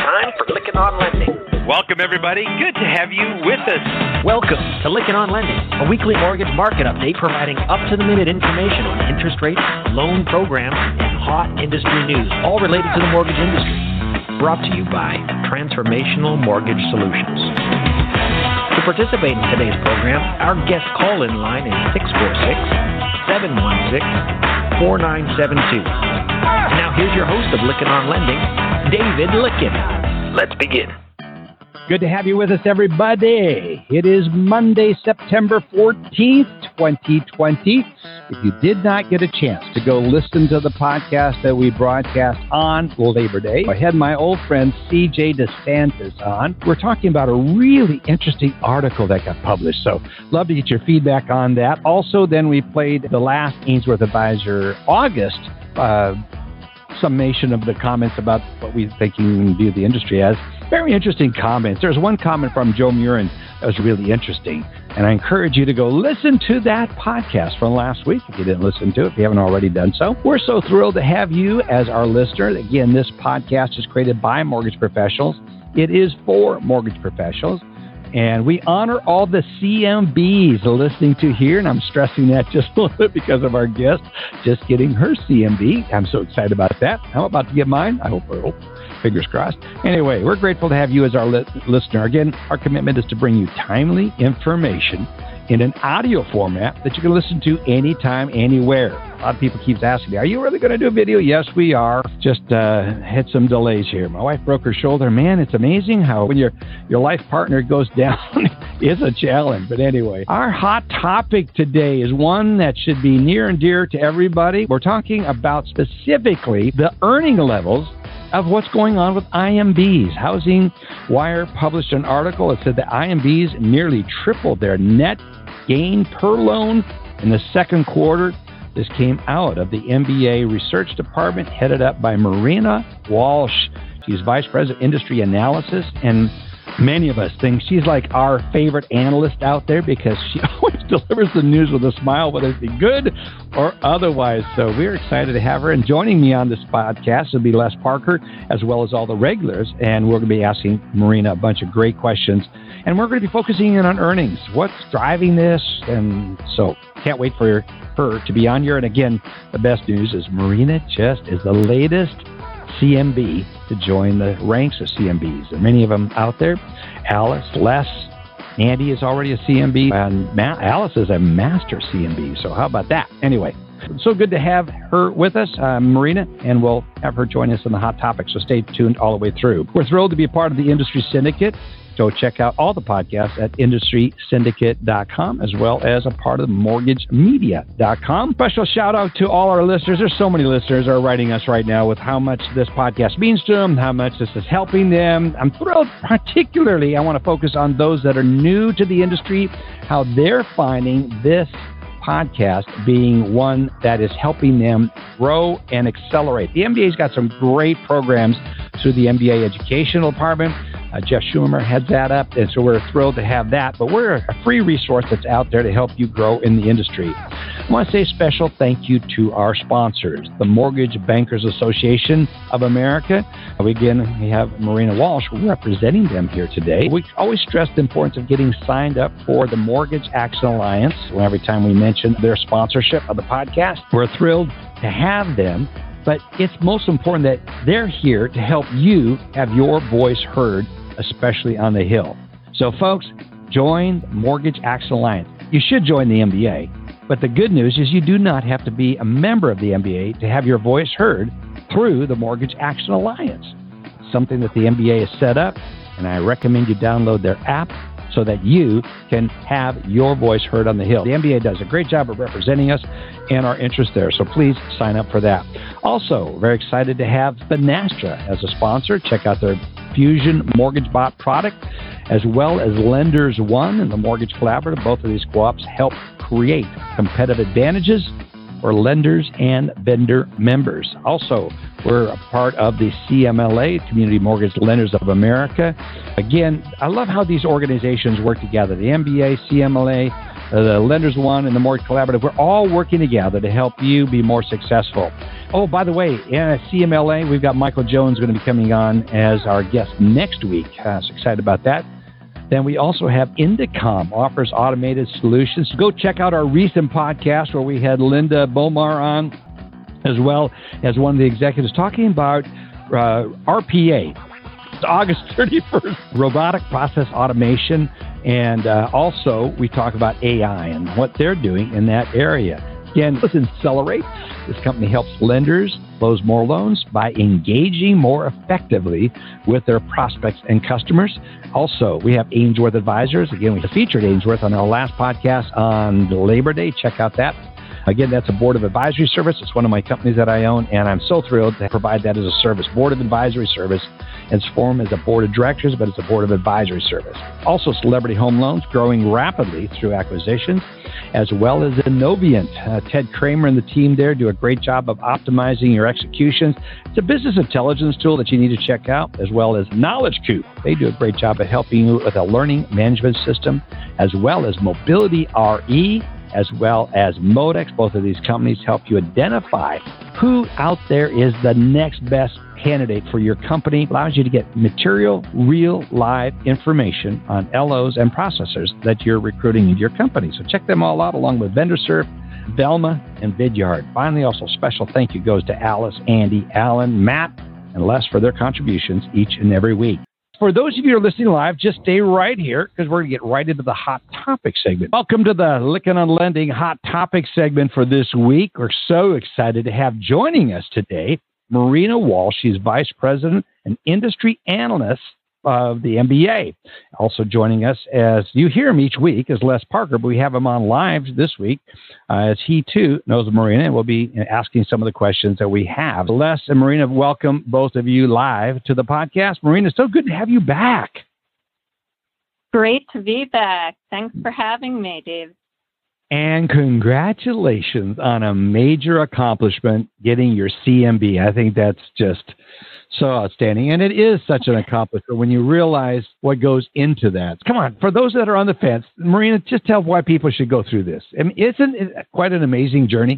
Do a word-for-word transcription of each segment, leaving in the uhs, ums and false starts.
time for Lykken on Lending. Welcome, everybody. Good to have you with us. Welcome to Lykken on Lending, a weekly mortgage market update providing up-to-the-minute information on interest rates, loan programs, and hot industry news, all related to the mortgage industry. Brought to you by Transformational Mortgage Solutions. To participate in today's program, our guest call-in line is six four six, seven one six, four nine seven two. And now here's your host of Lykken on Lending, David Lykken. Let's begin. Good to have you with us, everybody. It is Monday, September fourteenth, twenty twenty. If you did not get a chance to go listen to the podcast that we broadcast on Labor Day, I had my old friend C J DeSantis on. We're talking about a really interesting article that got published, so love to get your feedback on that. Also, then we played the last Ainsworth Advisor August uh, summation of the comments about what we think you can view the industry as. Very interesting comments. There's one comment from Joe Murin that was really interesting, and I encourage you to go listen to that podcast from last week if you didn't listen to it, if you haven't already done so. We're so thrilled to have you as our listener. Again, this podcast is created by mortgage professionals. It is for mortgage professionals, and we honor all the C M Bs listening to here, and I'm stressing that just a little bit because of our guest just getting her C M B. I'm so excited about that. I'm about to get mine. I hope, I hope. Fingers crossed. Anyway, we're grateful to have you as our li- listener. Again, our commitment is to bring you timely information in an audio format that you can listen to anytime, anywhere. A lot of people keep asking me, are you really going to do a video? Yes, we are. Just uh, had some delays here. My wife broke her shoulder. Man, it's amazing how when your, your life partner goes down, it's a challenge. But anyway, our hot topic today is one that should be near and dear to everybody. We're talking about specifically the earning levels of what's going on with I M Bs. Housing Wire published an article that said that I M Bs nearly tripled their net gain per loan in the second quarter. This came out of the M B A research department headed up by Marina Walsh. She's Vice President Industry Analysis, and many of us think she's like our favorite analyst out there because she always delivers the news with a smile, whether it be good or otherwise. So we're excited to have her. And joining me on this podcast will be Les Parker, as well as all the regulars. And we're going to be asking Marina a bunch of great questions. And we're going to be focusing in on earnings. What's driving this? And so can't wait for her to be on here. And again, the best news is Marina just is the latest C M B to join the ranks of C M Bs. There are many of them out there. Alice, Les, Andy is already a C M B, and Ma- Alice is a master C M B. So how about that? Anyway, so good to have her with us, uh, Marina, and we'll have her join us on the hot topic. So stay tuned all the way through. We're thrilled to be a part of the Industry Syndicate. So check out all the podcasts at industry syndicate dot com, as well as a part of mortgage media dot com. Special shout out to all our listeners. There's so many listeners are writing us right now with how much this podcast means to them, how much this is helping them. I'm thrilled. Particularly, I want to focus on those that are new to the industry, how they're finding this podcast being one that is helping them grow and accelerate. The M B A's got some great programs through the M B A Educational Department. Uh, Jeff Schumer heads that up, and so we're thrilled to have that. But we're a free resource that's out there to help you grow in the industry. I want to say a special thank you to our sponsors, the Mortgage Bankers Association of America. Uh, again, we have Marina Walsh representing them here today. We always stress the importance of getting signed up for the Mortgage Action Alliance. Every time we mention their sponsorship of the podcast, we're thrilled to have them. But it's most important that they're here to help you have your voice heard, especially on the Hill. So, folks, join the Mortgage Action Alliance. You should join the M B A, but the good news is you do not have to be a member of the M B A to have your voice heard through the Mortgage Action Alliance. It's something that the M B A has set up, and I recommend you download their app so that you can have your voice heard on the Hill. The M B A does a great job of representing us and our interest there, so please sign up for that. Also, very excited to have Finastra as a sponsor. Check out their Fusion Mortgage Bot product, as well as Lenders One and the Mortgage Collaborative. Both of these co-ops help create competitive advantages for lenders and vendor members. Also, we're a part of the C M L A, Community Mortgage Lenders of America. Again, I love how these organizations work together. The M B A, C M L A, uh, the Lenders One, and the Mortgage Collaborative. We're all working together to help you be more successful. Oh, by the way, in C M L A, we've got Michael Jones going to be coming on as our guest next week. Uh, so excited about that. Then we also have Indicom, offers automated solutions. Go check out our recent podcast where we had Linda Bomar on, as well as one of the executives talking about uh, R P A. It's August thirty-first, robotic process automation. And uh, also, we talk about A I and what they're doing in that area. Again, let's Accelerate. This company helps lenders close more loans by engaging more effectively with their prospects and customers. Also, we have Ainsworth Advisors. Again, we featured Ainsworth on our last podcast on Labor Day. Check out that. Again, that's a board of advisory service. It's one of my companies that I own, and I'm so thrilled to provide that as a service. Board of advisory service. It's formed as a board of directors, but it's a board of advisory service. Also, Celebrity Home Loans, growing rapidly through acquisitions, as well as Innovient. Uh, Ted Kramer and the team there do a great job of optimizing your executions. It's a business intelligence tool that you need to check out, as well as Knowledge Coop. They do a great job of helping you with a learning management system, as well as Mobility R E, as well as Modex. Both of these companies help you identify who out there is the next best candidate for your company. Allows you to get material, real, live information on L Os and processors that you're recruiting into your company. So check them all out, along with VendorServe, Velma, and Vidyard. Finally, also special thank you goes to Alice, Andy, Alan, Matt, and Les for their contributions each and every week. For those of you who are listening live, just stay right here because we're going to get right into the Hot Topic segment. Welcome to the Lykken on Lending Hot Topic segment for this week. We're so excited to have joining us today Marina Walsh. She's Vice President and Industry Analyst of the M B A. Also joining us, as you hear him each week, is Les Parker, but we have him on live this week, uh, as he too knows Marina, and we'll be asking some of the questions that we have. Les and Marina, welcome both of you live to the podcast. Marina, so good to have you back. Great to be back. Thanks for having me, Dave. And congratulations on a major accomplishment, getting your C M B. I think that's just so outstanding. And it is such an accomplishment when you realize what goes into that. Come on, for those that are on the fence, Marina, just tell why people should go through this. I mean, isn't it quite an amazing journey?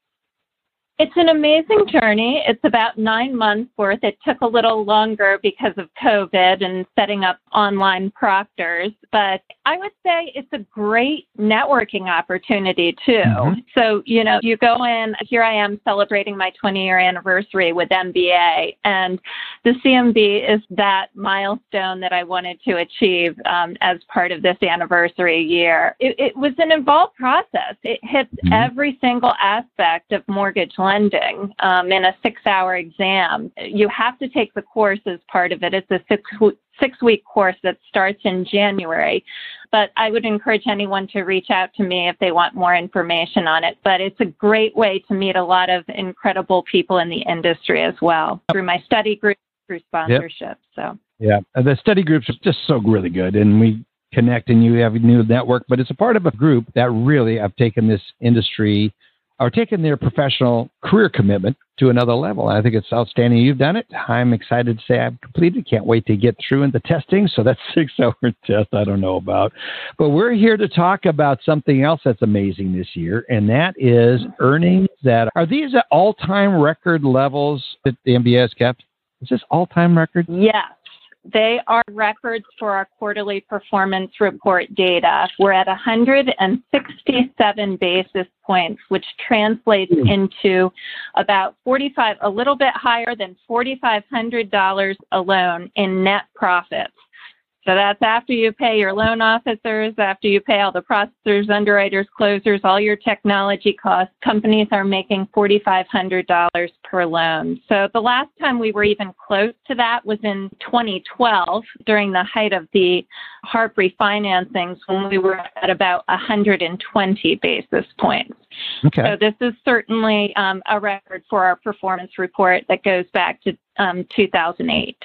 It's an amazing journey. It's about nine months worth. It took a little longer because of COVID and setting up online proctors, but I would say it's a great networking opportunity too. Mm-hmm. So, you know, you go in, here I am celebrating my twenty-year anniversary with M B A, and the C M B is that milestone that I wanted to achieve um, as part of this anniversary year. It, it was an involved process. It hits mm-hmm. every single aspect of mortgage lending um, in a six-hour exam. You have to take the course as part of it. It's a six six-week course that starts in January. But I would encourage anyone to reach out to me if they want more information on it. But it's a great way to meet a lot of incredible people in the industry as well, through my study group, through sponsorship. Yep. So yeah, the study groups are just so really good, and we connect, and you have a new network. But it's a part of a group that really have taken this industry, or taken their professional career commitment to another level. And I think it's outstanding. You've done it. I'm excited to say I've completed. Can't wait to get through into testing. So that's six-hour test I don't know about. But we're here to talk about something else that's amazing this year, and that is earnings that are these at all-time record levels that the M B A has kept? Is this all-time record? Yes. They are records for our quarterly performance report data. We're at one hundred sixty-seven basis points, which translates mm. into about forty-five, a little bit higher than four thousand five hundred dollars alone in net profits. So that's after you pay your loan officers, after you pay all the processors, underwriters, closers, all your technology costs. Companies are making four thousand five hundred dollars per loan. So the last time we were even close to that was in twenty twelve, during the height of the HARP refinancings, when we were at about one hundred twenty basis points. Okay. So this is certainly um, a record for our performance report that goes back to um, two thousand eight.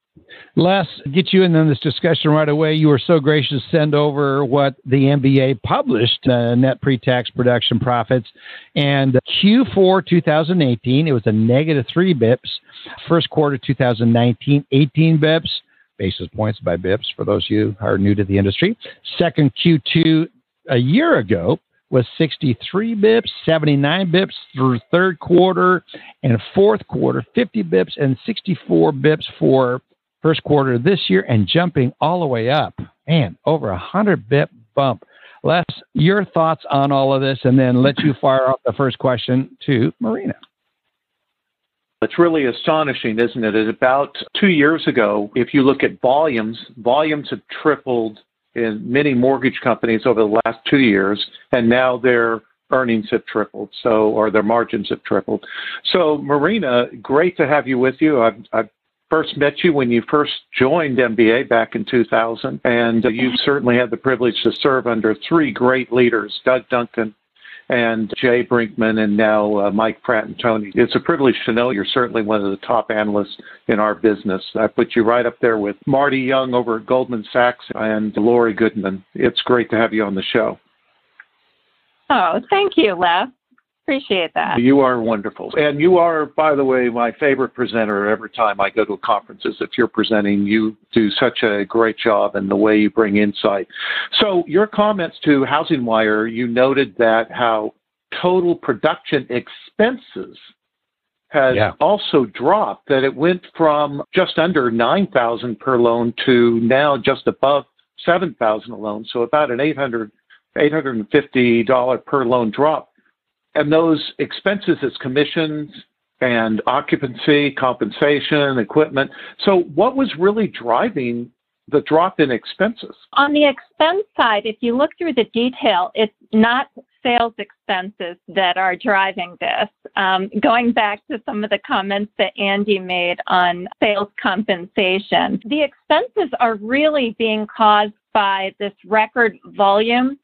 Les, get you in on this discussion right away. You were so gracious to send over what the M B A published, uh, net pre-tax production profits. And Q four twenty eighteen, it was a negative three bips. First quarter two thousand nineteen, eighteen bips, basis points by bips for those of you who are new to the industry. Second Q two a year ago was sixty-three bips, seventy-nine bips through third quarter and fourth quarter, fifty bips and sixty-four bips for first quarter this year, and jumping all the way up. Man, over a one hundred bip bump. Les, your thoughts on all of this, and then let you fire off the first question to Marina. It's really astonishing, isn't it? It's about two years ago, if you look at volumes, volumes have tripled in many mortgage companies over the last two years, and now their earnings have tripled, so or their margins have tripled. So, Marina, great to have you with you. I've, I've first met you when you first joined M B A back in two thousand, and uh, you've certainly had the privilege to serve under three great leaders, Doug Duncan and Jay Brinkman, and now uh, Mike Fratantoni. It's a privilege to know you're certainly one of the top analysts in our business. I put you right up there with Marty Young over at Goldman Sachs and Lori Goodman. It's great to have you on the show. Oh, thank you, Les. Appreciate that. You are wonderful. And you are, by the way, my favorite presenter every time I go to conferences. If you're presenting, you do such a great job in the way you bring insight. So your comments to Housing Wire, you noted that how total production expenses has yeah. also dropped, that it went from just under nine thousand dollars per loan to now just above seven thousand dollars a loan, so about an eight hundred dollars, eight hundred fifty dollars per loan drop. And those expenses is commissions and occupancy, compensation, equipment. So what was really driving the drop in expenses? On the expense side, if you look through the detail, it's not sales expenses that are driving this. Um, going back to some of the comments that Andy made on sales compensation, the expenses are really being caused by this record volume.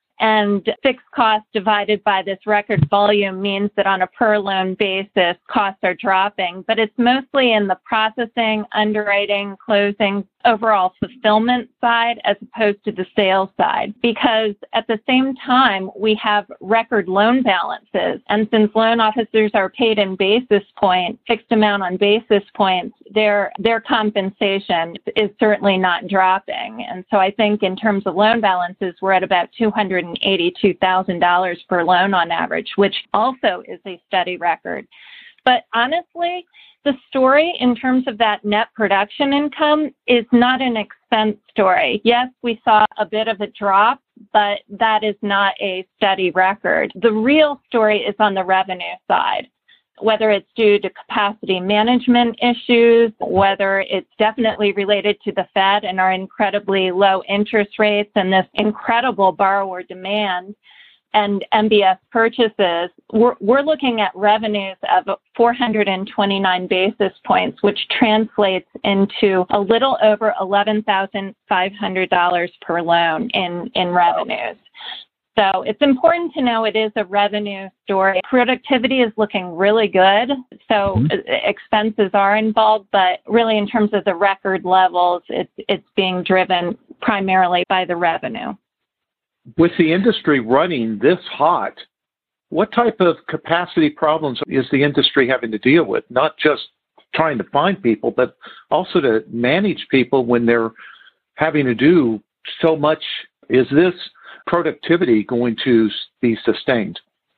And fixed costs divided by this record volume means that on a per loan basis, costs are dropping. But it's mostly in the processing, underwriting, closing, overall fulfillment side as opposed to the sales side. Because at the same time, we have record loan balances. And since loan officers are paid in basis points, fixed amount on basis points, their their compensation is certainly not dropping. And so I think in terms of loan balances, we're at about two hundred eighty-two thousand dollars per loan on average, which also is a steady record. But honestly, the story in terms of that net production income is not an expense story. Yes, we saw a bit of a drop, but that is not a steady record. The real story is on the revenue side, whether it's due to capacity management issues, whether it's definitely related to the Fed and our incredibly low interest rates and this incredible borrower demand and M B S purchases. We're, we're looking at revenues of four hundred twenty-nine basis points, which translates into a little over eleven thousand five hundred dollars per loan in, in revenues. So it's important to know it is a revenue story. Productivity is looking really good. So mm-hmm. expenses are involved, but really in terms of the record levels, it's, it's being driven primarily by the revenue. With the industry running this hot, what type of capacity problems is the industry having to deal with? Not just trying to find people, but also to manage people when they're having to do so much. Is this productivity going to be sustained?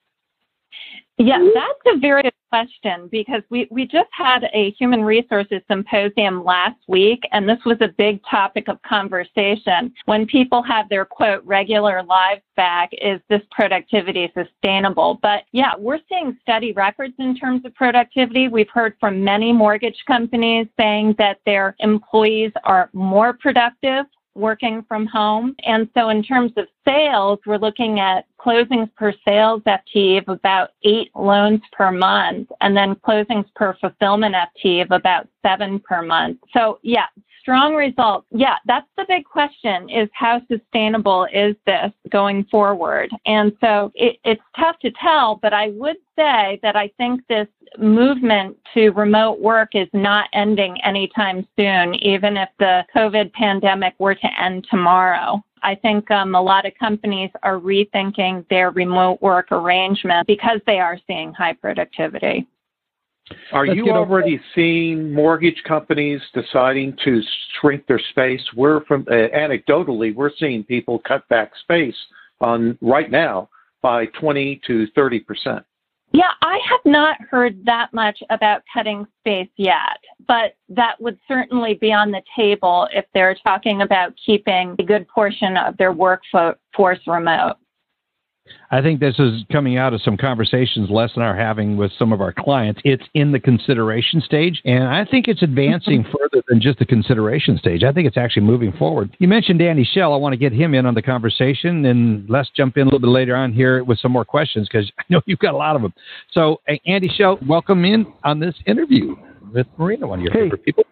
Yeah, that's a very good question because we, we just had a human resources symposium last week, and this was a big topic of conversation. When people have their, quote, regular lives back, is this productivity sustainable? But yeah, we're seeing steady records in terms of productivity. We've heard from many mortgage companies saying that their employees are more productive working from home. And so in terms of sales, we're looking at closings per sales F T E of about eight loans per month, and then closings per fulfillment F T E of about seven per month. So yeah, strong results. Yeah, that's the big question, is how sustainable is this going forward? And so it, it's tough to tell, but I would say that I think this movement to remote work is not ending anytime soon, even if the COVID pandemic were to end tomorrow. I think um, a lot of companies are rethinking their remote work arrangement because they are seeing high productivity. Are Let's you already over. seeing mortgage companies deciding to shrink their space? We're from uh, anecdotally, we're seeing people cut back space on right now by twenty to thirty percent. Yeah, I have not heard that much about cutting space yet, but that would certainly be on the table if they're talking about keeping a good portion of their workforce remote. I think this is coming out of some conversations Les and I are having with some of our clients. It's in the consideration stage, and I think it's advancing further than just the consideration stage. I think it's actually moving forward. You mentioned Andy Schell. I want to get him in on the conversation, and let's jump in a little bit later on here with some more questions because I know you've got a lot of them. So, Andy Schell, welcome in on this interview with Marina, one of your hey. favorite people.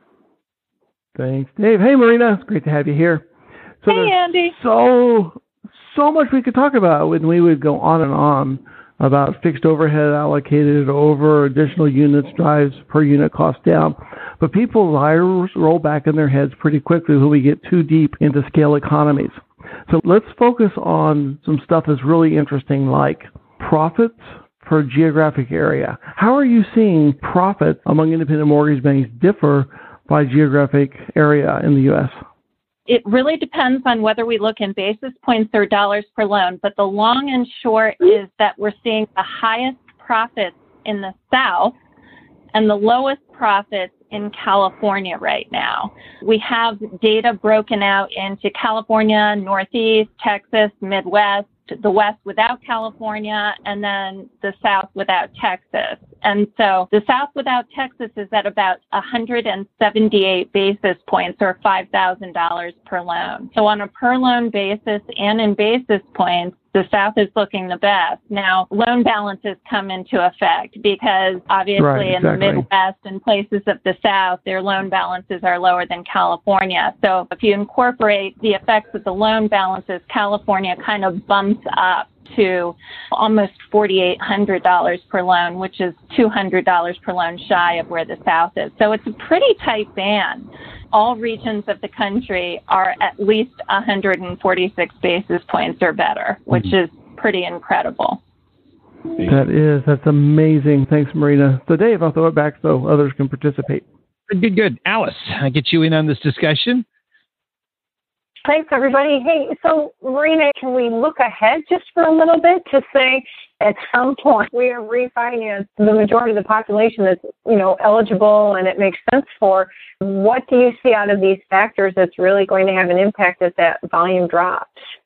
Thanks, Dave. Hey, Marina. It's great to have you here. So hey, Andy. So... So much we could talk about when we would go on and on about fixed overhead allocated over additional units drives per unit cost down. But people's eyes roll back in their heads pretty quickly when we get too deep into scale economies. So let's focus on some stuff that's really interesting, like profits per geographic area. How are you seeing profits among independent mortgage banks differ by geographic area in the U S? It really depends on whether we look in basis points or dollars per loan, but the long and short is that we're seeing the highest profits in the South and the lowest profits in California right now. We have data broken out into California, Northeast, Texas, Midwest, the West without California, and then the South without Texas. And so the South without Texas is at about one hundred seventy-eight basis points or five thousand dollars per loan. So on a per loan basis and in basis points, the South is looking the best. Now, loan balances come into effect because obviously right, exactly. in the Midwest and places of the South, their loan balances are lower than California. So if you incorporate the effects of the loan balances, California kind of bumps up to almost four thousand eight hundred dollars per loan, which is two hundred dollars per loan shy of where the South is. So it's a pretty tight band. All regions of the country are at least one hundred forty-six basis points or better, which mm-hmm. is pretty incredible. That is. That's amazing. Thanks, Marina. So, Dave, I'll throw it back so others can participate. Good, good. Alice, I get you in on this discussion. Thanks, everybody. Hey, so, Marina, can we look ahead just for a little bit to say at some point we have refinanced the majority of the population that's, you know, eligible and it makes sense for? What do you see out of these factors that's really going to have an impact as that volume drops?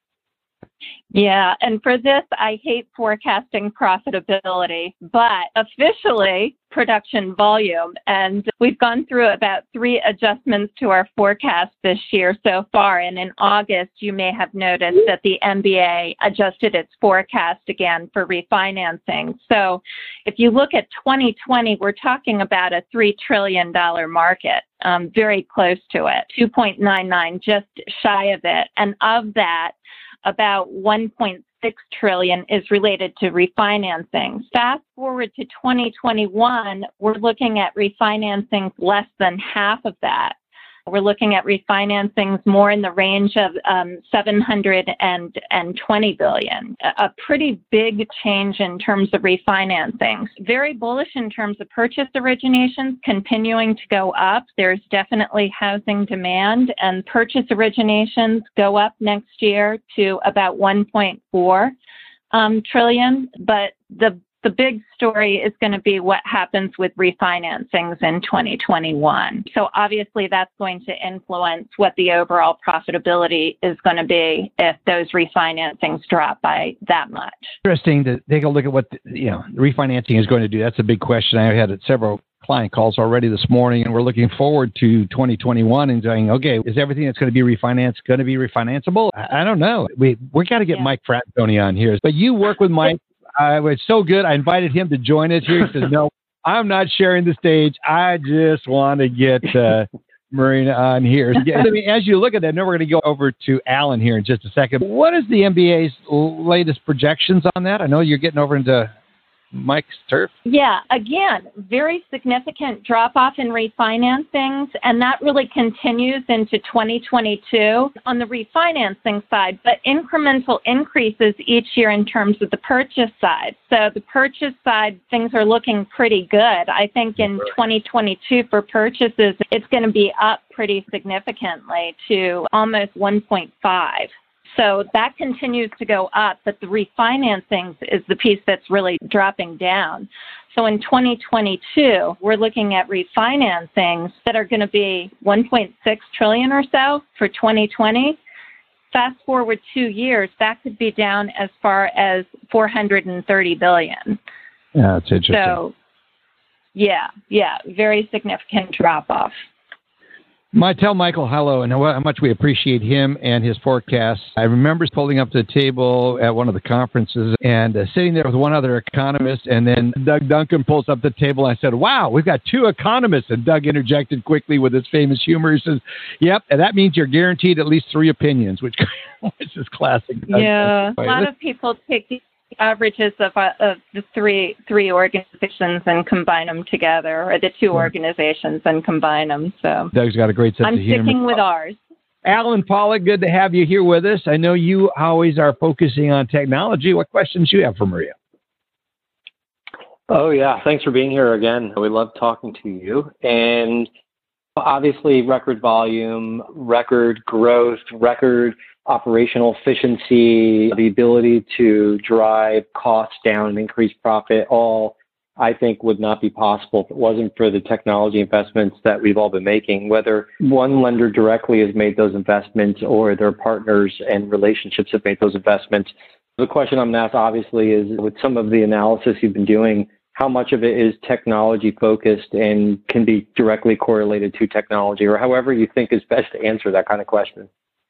Yeah, and for this, I hate forecasting profitability, but officially production volume. And we've gone through about three adjustments to our forecast this year so far. And in August, you may have noticed that the M B A adjusted its forecast again for refinancing. So if you look at twenty twenty, we're talking about a three trillion dollars market, um, very close to it, two point nine nine, just shy of it. And of that, about one point six trillion dollars is related to refinancing. Fast forward to twenty twenty-one, we're looking at refinancing less than half of that. We're looking at refinancings more in the range of um, seven hundred twenty billion dollars, a pretty big change in terms of refinancings. Very bullish in terms of purchase originations continuing to go up. There's definitely housing demand, and purchase originations go up next year to about one point four um, trillion. But the The big story is going to be what happens with refinancings in twenty twenty-one. So obviously that's going to influence what the overall profitability is going to be if those refinancings drop by that much. Interesting to take a look at what the, you know refinancing is going to do. That's a big question. I had several client calls already this morning, and we're looking forward to twenty twenty-one and saying, okay, is everything that's going to be refinanced going to be refinanceable? I, I don't know. We we got to get yeah. Mike Frantoni on here. But you work with Mike. Uh, it's so good. I invited him to join us here. He says, no, I'm not sharing the stage. I just want to get uh, Marina on here. I mean, as you look at that, now we're going to go over to Alan here in just a second. What is the M B A's latest projections on that? I know you're getting over into Mike's turf. Yeah, again, very significant drop-off in refinancings, and that really continues into twenty twenty-two on the refinancing side, but incremental increases each year in terms of the purchase side. So the purchase side, things are looking pretty good. I think in twenty twenty-two for purchases, it's going to be up pretty significantly to almost one point five. So that continues to go up, but the refinancings is the piece that's really dropping down. So in twenty twenty-two, we're looking at refinancings that are going to be one point six trillion dollars or so for twenty twenty. Fast forward two years, that could be down as far as four hundred thirty billion dollars. Yeah, that's interesting. So, yeah, yeah, very significant drop-off. I tell Michael hello and how much we appreciate him and his forecasts. I remember pulling up to the table at one of the conferences and uh, sitting there with one other economist, and then Doug Duncan pulls up the table. And I said, wow, we've got two economists. And Doug interjected quickly with his famous humor. He says, yep, and that means you're guaranteed at least three opinions, which, which is classic. Yeah, a lot of people take the averages of, uh, of the three three organizations and combine them together, or the two organizations and combine them. So Doug's got a great sense I'm of humor. I'm sticking with ours. Alan Pollock, good to have you here with us. I know you always are focusing on technology. What questions do you have for Maria? Oh, yeah. Thanks for being here again. We love talking to you. And obviously, record volume, record growth, record operational efficiency, the ability to drive costs down and increase profit, all I think would not be possible if it wasn't for the technology investments that we've all been making, whether one lender directly has made those investments or their partners and relationships have made those investments. The question I'm going to ask, obviously, is with some of the analysis you've been doing, how much of it is technology focused and can be directly correlated to technology, or however you think is best to answer that kind of question?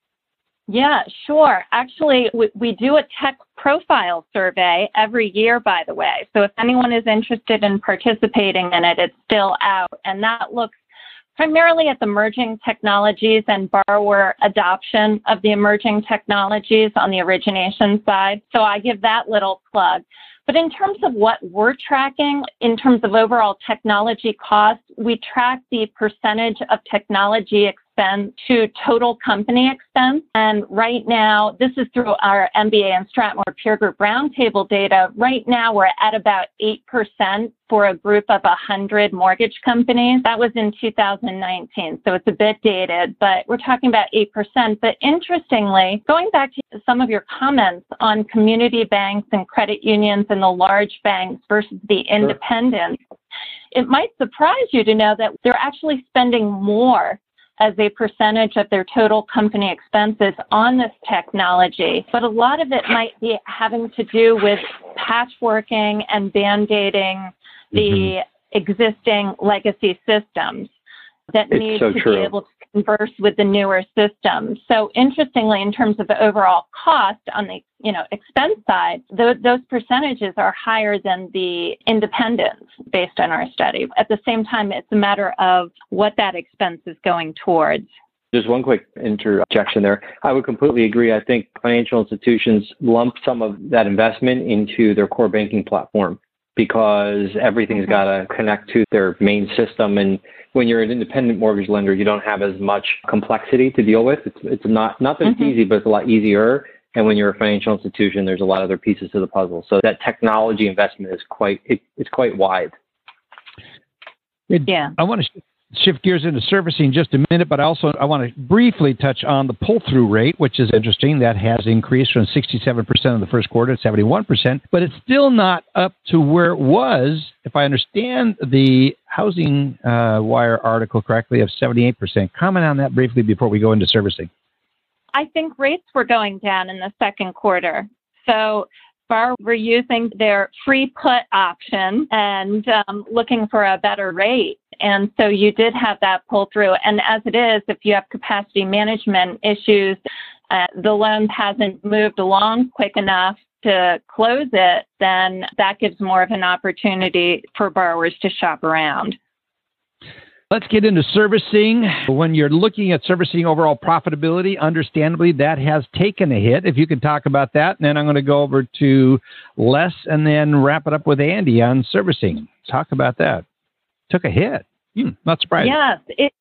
Yeah, sure. Actually, we, we do a tech profile survey every year, by the way. So if anyone is interested in participating in it, it's still out. And that looks primarily at the emerging technologies and borrower adoption of the emerging technologies on the origination side. So I give that little plug. But in terms of what we're tracking, in terms of overall technology costs, we track the percentage of technology expense to total company expense. And right now, this is through our M B A and Stratmore Peer Group Roundtable data. Right now, we're at about eight percent for a group of one hundred mortgage companies. That was in two thousand nineteen, so it's a bit dated, but we're talking about eight percent. But interestingly, going back to some of your comments on community banks and credit unions and the large banks versus the independents, it might surprise you to know that they're actually spending more as a percentage of their total company expenses on this technology. But a lot of it might be having to do with patchworking and band-aiding the mm-hmm. existing legacy systems that it's need so to true. be able to converse with the newer systems. So interestingly, in terms of the overall cost on the you know expense side, th- those percentages are higher than the independents based on our study. At the same time, it's a matter of what that expense is going towards. Just one quick interjection there. I would completely agree. I think financial institutions lump some of that investment into their core banking platform because everything's got to connect to their main system. And when you're an independent mortgage lender, you don't have as much complexity to deal with. It's, it's not, not that it's Mm-hmm. easy, but it's a lot easier. And when you're a financial institution, there's a lot of other pieces to the puzzle. So that technology investment is quite, it, it's quite wide. It, yeah. I want to shift gears into servicing just a minute, but also I want to briefly touch on the pull-through rate, which is interesting. That has increased from sixty-seven percent in the first quarter to seventy-one percent, but it's still not up to where it was, if I understand the Housing uh, Wire article correctly, of seventy-eight percent. Comment on that briefly before we go into servicing. I think rates were going down in the second quarter. So borrowers were using their free put option and um, looking for a better rate. And so you did have that pull through. And as it is, if you have capacity management issues, uh, the loan hasn't moved along quick enough to close it, then that gives more of an opportunity for borrowers to shop around. Let's get into servicing. When you're looking at servicing overall profitability, understandably, that has taken a hit. If you could talk about that, and then I'm going to go over to Les and then wrap it up with Andy on servicing. Talk about that. Took a hit. Hmm, not surprising. Yes, it, it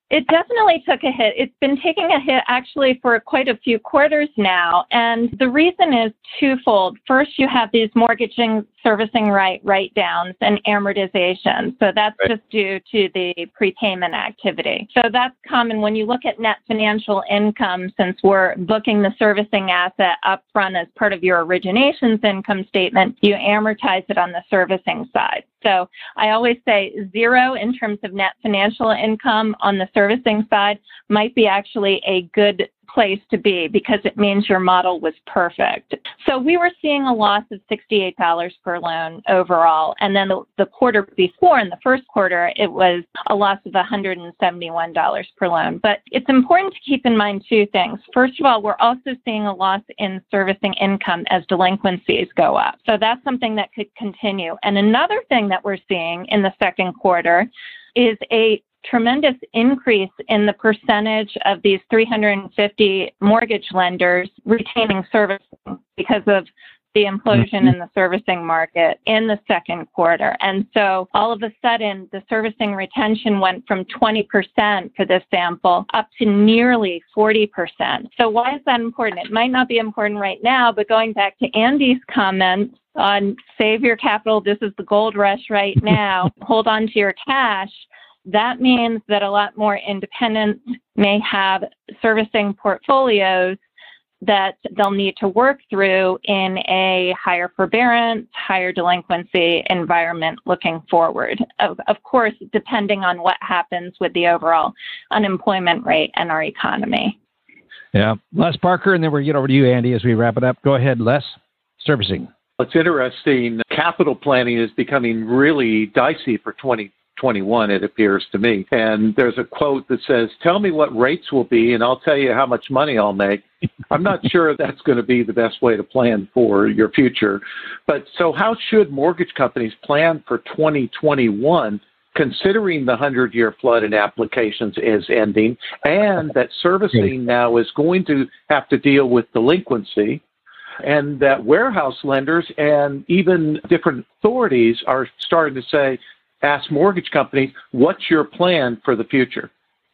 It definitely took a hit. It's been taking a hit actually for quite a few quarters now. And the reason is twofold. First, you have these mortgaging servicing right write-downs and amortization. So that's right. just due to the prepayment activity. So that's common when you look at net financial income, since we're booking the servicing asset up front as part of your originations income statement, you amortize it on the servicing side. So I always say zero in terms of net financial income on the servicing side might be actually a good place to be because it means your model was perfect. So we were seeing a loss of sixty-eight dollars per loan overall. And then the, the quarter before, in the first quarter, it was a loss of one hundred seventy-one dollars per loan. But it's important to keep in mind two things. First of all, we're also seeing a loss in servicing income as delinquencies go up. So that's something that could continue. And another thing that we're seeing in the second quarter is a tremendous increase in the percentage of these three hundred fifty mortgage lenders retaining servicing because of the implosion in the servicing market in the second quarter. And so all of a sudden, the servicing retention went from twenty percent for this sample up to nearly forty percent. So why is that important? It might not be important right now, but going back to Andy's comments on save your capital, this is the gold rush right now, hold on to your cash. That means that a lot more independents may have servicing portfolios that they'll need to work through in a higher forbearance, higher delinquency environment looking forward. Of, of course, depending on what happens with the overall unemployment rate and our economy. Yeah. Les Parker, and then we'll get over to you, Andy, as we wrap it up. Go ahead, Les. Servicing. It's interesting. Capital planning is becoming really dicey for twenty twenty-one, it appears to me. And there's a quote that says, tell me what rates will be and I'll tell you how much money I'll make. I'm not sure that's going to be the best way to plan for your future. But so how should mortgage companies plan for twenty twenty-one, considering the hundred-year flood in applications is ending and that servicing now is going to have to deal with delinquency, and that warehouse lenders and even different authorities are starting to say, ask mortgage companies, what's your plan for the future?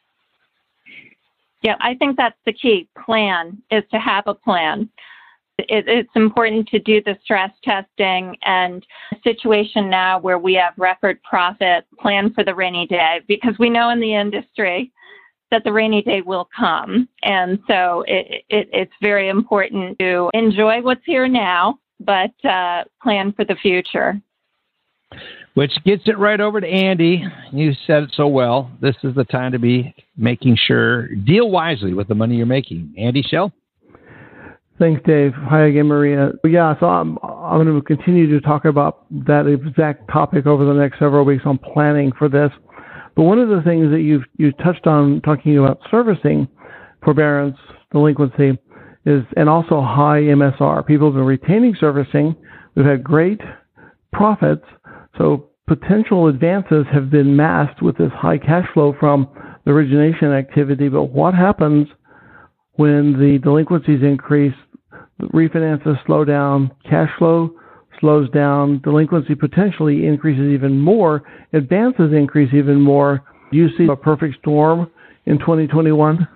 Yeah, I think that's the key. Plan is to have a plan. It, it's important to do the stress testing and a situation now where we have record profit, plan for the rainy day, because we know in the industry that the rainy day will come. And so it, it, it's very important to enjoy what's here now, but uh, plan for the future. Which gets it right over to Andy. You said it so well. This is the time to be making sure, deal wisely with the money you're making. Andy Schell? Thanks, Dave. Hi again, Maria. Yeah, so I'm, I'm going to continue to talk about that exact topic over the next several weeks on planning for this. But one of the things that you've you touched on talking about servicing, forbearance, delinquency, is, and also high M S R. People have been retaining servicing. We've had great profits. So potential advances have been masked with this high cash flow from the origination activity. But what happens when the delinquencies increase, the refinances slow down, cash flow slows down, delinquency potentially increases even more, advances increase even more? Do you see a perfect storm in twenty twenty-one?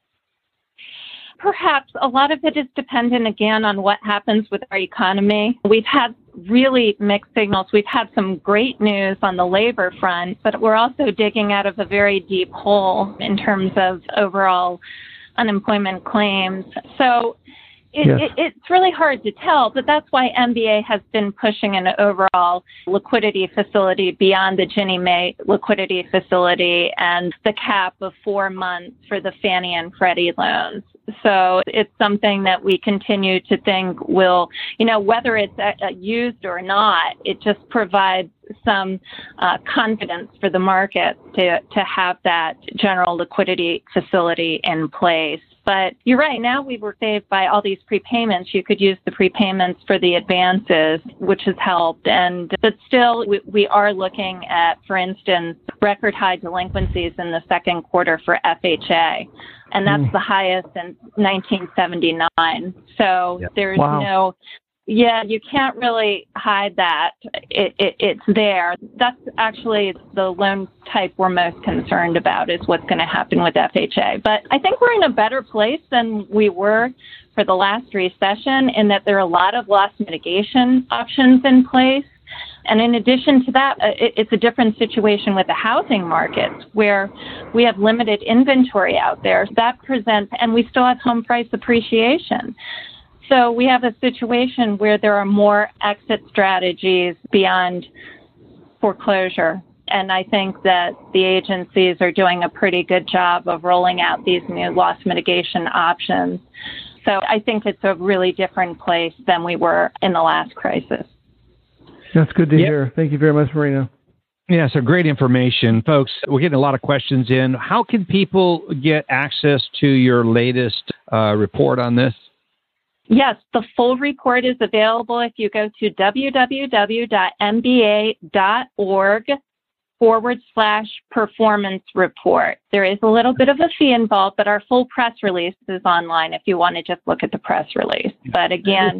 Perhaps. A lot of it is dependent, again, on what happens with our economy. We've had really mixed signals. We've had some great news on the labor front, but we're also digging out of a very deep hole in terms of overall unemployment claims. So it, yes. it, it's really hard to tell, but that's why M B A has been pushing an overall liquidity facility beyond the Ginnie Mae liquidity facility and the cap of four months for the Fannie and Freddie loans. So it's something that we continue to think will, you know, whether it's uh, used or not, it just provides some uh, confidence for the market to, to have that general liquidity facility in place. But you're right. Now we were saved by all these prepayments. You could use the prepayments for the advances, which has helped. And but still, we, we are looking at, for instance, record high delinquencies in the second quarter for F H A. And that's mm. the highest since nineteen seventy-nine. So yep. there's wow. no Yeah, you can't really hide that. It, it, it's there. That's actually the loan type we're most concerned about is what's going to happen with F H A. But I think we're in a better place than we were for the last recession in that there are a lot of loss mitigation options in place. And in addition to that, it, it's a different situation with the housing markets where we have limited inventory out there. That presents, and we still have home price appreciation. So we have a situation where there are more exit strategies beyond foreclosure. And I think that the agencies are doing a pretty good job of rolling out these new loss mitigation options. So I think it's a really different place than we were in the last crisis. That's good to yep. hear. Thank you very much, Marina. Yeah, so great information. Folks, we're getting a lot of questions in. How can people get access to your latest uh, report on this? Yes, the full report is available if you go to www.mba.org forward slash performance report. There is a little bit of a fee involved, but our full press release is online if you want to just look at the press release. But again,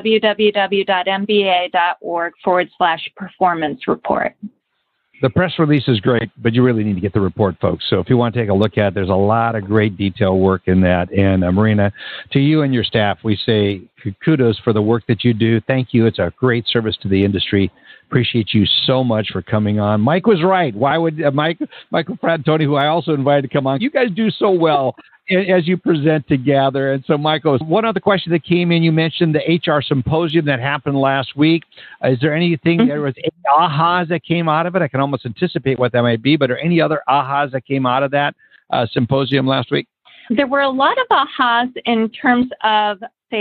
www.mba.org forward slash performance report. The press release is great, but you really need to get the report, folks. So if you want to take a look at it, there's a lot of great detail work in that. And uh, Marina, to you and your staff, we say kudos for the work that you do. Thank you. It's a great service to the industry. Appreciate you so much for coming on. Mike was right. Why would uh, Mike, Michael Fratantoni, who I also invited to come on, you guys do so well as you present together. And so, Michael, one other question that came in, you mentioned the H R symposium that happened last week. Uh, is there anything, mm-hmm. there was any ahas that came out of it? I can almost anticipate what that might be, but are any other ahas that came out of that uh, symposium last week? There were a lot of ahas in terms of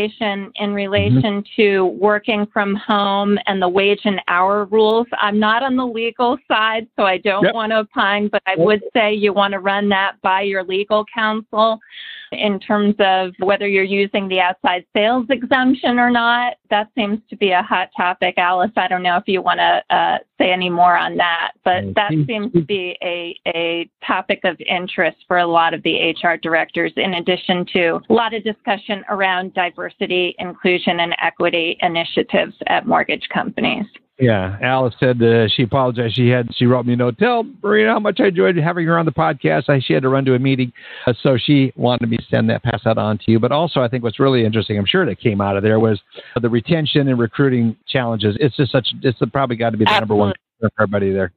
in relation mm-hmm. to working from home and the wage and hour rules. I'm not on the legal side, so I don't yep. want to opine, but I would say you want to run that by your legal counsel in terms of whether you're using the outside sales exemption or not. That seems to be a hot topic. Alice, I don't know if you want to uh, say any more on that, but that seems to be a, a topic of interest for a lot of the H R directors, in addition to a lot of discussion around diversity, inclusion, and equity initiatives at mortgage companies. Yeah, Alice said uh, she apologized. She had she wrote me a note. Tell Marina how much I enjoyed having her on the podcast. I, she had to run to a meeting, uh, so she wanted me to send that, pass that on to you. But also, I think what's really interesting, I'm sure that came out of there, was the retention and recruiting challenges. It's just such. It's probably got to be the Absolutely. number one concern for everybody there.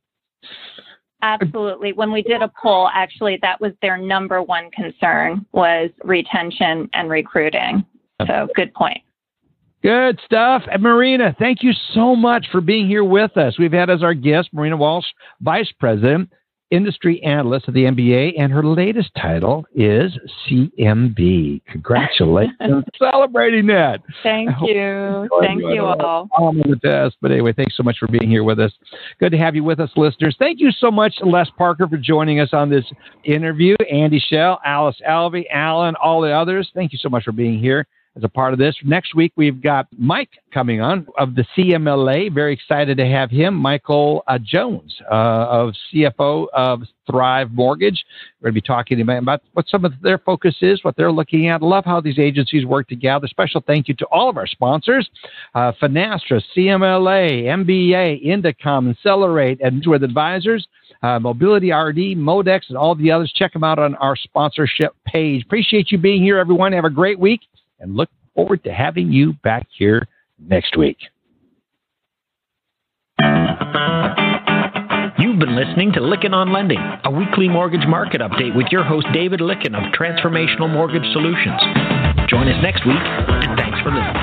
Absolutely. When we did a poll, actually, that was their number one concern was retention and recruiting. So, good point. Good stuff. And Marina, thank you so much for being here with us. We've had as our guest Marina Walsh, Vice President, Industry Analyst at the M B A, and her latest title is C M B. Congratulations. Celebrating that. Thank you. Thank you, you all. I'm on the test. But anyway, thanks so much for being here with us. Good to have you with us, listeners. Thank you so much, Les Parker, for joining us on this interview. Andy Schell, Alice Alvey, Alan, all the others. Thank you so much for being here as a part of this. Next week, we've got Mike coming on of the C M L A. Very excited to have him. Michael uh, Jones uh, of C F O of Thrive Mortgage. We're going to be talking about what some of their focus is, what they're looking at. Love how these agencies work together. Special thank you to all of our sponsors, uh, Finastra, C M L A, M B A, Indicom, Accelerate, and with advisors, uh, Mobility R D, Modex, and all the others. Check them out on our sponsorship page. Appreciate you being here, everyone. Have a great week, and look forward to having you back here next week. You've been listening to Lykken on Lending, a weekly mortgage market update with your host, David Lykken of Transformational Mortgage Solutions. Join us next week, and thanks for listening.